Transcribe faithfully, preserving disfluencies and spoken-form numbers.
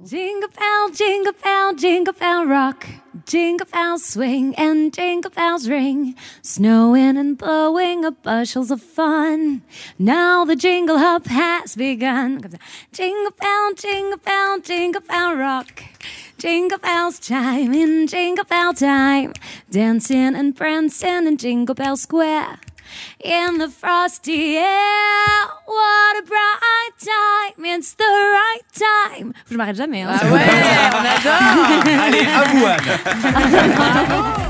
Jingle bell, jingle bell, jingle bell rock. Jingle bells swing and jingle bells ring. Snowing and blowing up bushels of fun. Now the jingle hop has begun. Jingle bell, jingle bell, jingle bell rock. Jingle bells chime in jingle bell time. Dancing and prancing in Jingle Bell Square. In the frosty air, what a bright time, it's the right time. Je m'arrête jamais. Hein, ah ouais, on adore. Allez, à vous, Anne.